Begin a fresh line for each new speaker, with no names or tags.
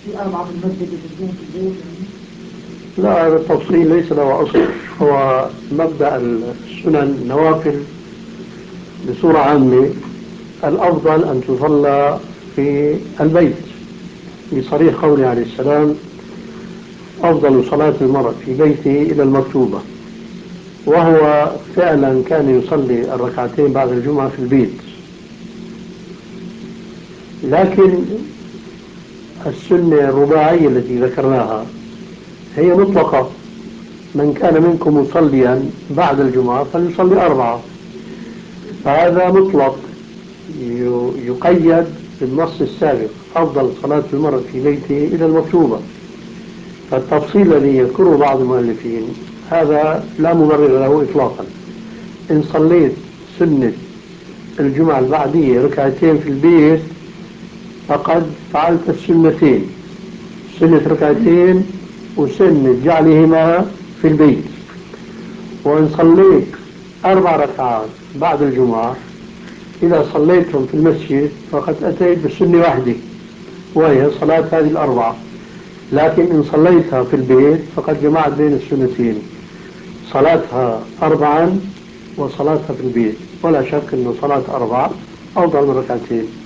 في أربعة في المسجد وتسجيل في البيت يعني.
لا، هذا التفصيل ليس له أصل. هو مبدأ السنن النوافل بصورة عامة الأفضل أن تصلى في البيت، بصريح قوله عليه السلام: أفضل صلاة المرء في بيته إلى المكتوبة. وهو فعلا كان يصلي الركعتين بعد الجمعة في البيت. لكن السنة الرباعية التي ذكرناها هي مطلقة: من كان منكم مصليا بعد الجمعة فليصلي أربعة. فهذا مطلق يقيد بالنص السابق: أفضل صلاة المرء في بيته إلى المكتوبة. فالتفصيل الذي يذكره بعض المؤلفين هذا لا مبرر له إطلاقا. إن صليت سنة الجمعة البعدية ركعتين في البيت فقد فعلت السنتين: سنة ركعتين وسنة جعلهما في البيت. وإن صليت 4 ركعات بعد الجمعة إذا صليتهم في المسجد فقد أتيت بسنة واحدة، وهي صلاة هذه الأربعة. لكن إن صليتها في البيت فقد جمعت بين السنتين: صلاتها أربعا وصلاتها في البيت. ولا شك أن صلاة أربعة أفضل من ركعتين.